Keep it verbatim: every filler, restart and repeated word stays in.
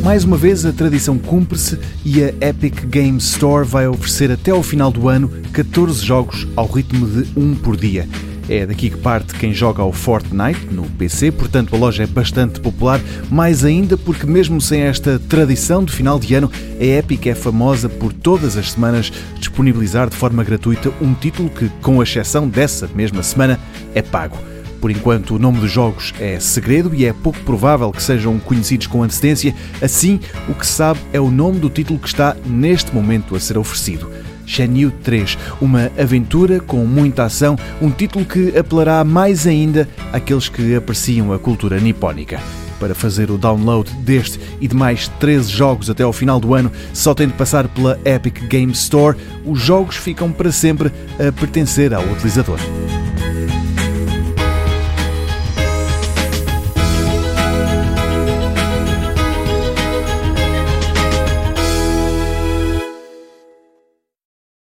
Mais uma vez, a tradição cumpre-se e a Epic Games Store vai oferecer até ao final do ano catorze jogos ao ritmo de um por dia. É daqui que parte quem joga ao Fortnite no P C, portanto a loja é bastante popular, mais ainda porque mesmo sem esta tradição de final de ano, a Epic é famosa por todas as semanas disponibilizar de forma gratuita um título que, com exceção dessa mesma semana, é pago. Por enquanto, o nome dos jogos é segredo e é pouco provável que sejam conhecidos com antecedência, assim, o que se sabe é o nome do título que está neste momento a ser oferecido. Shenmue três, uma aventura com muita ação, um título que apelará mais ainda àqueles que apreciam a cultura nipónica. Para fazer o download deste e de mais treze jogos até ao final do ano, só tem de passar pela Epic Games Store. Os jogos ficam para sempre a pertencer ao utilizador.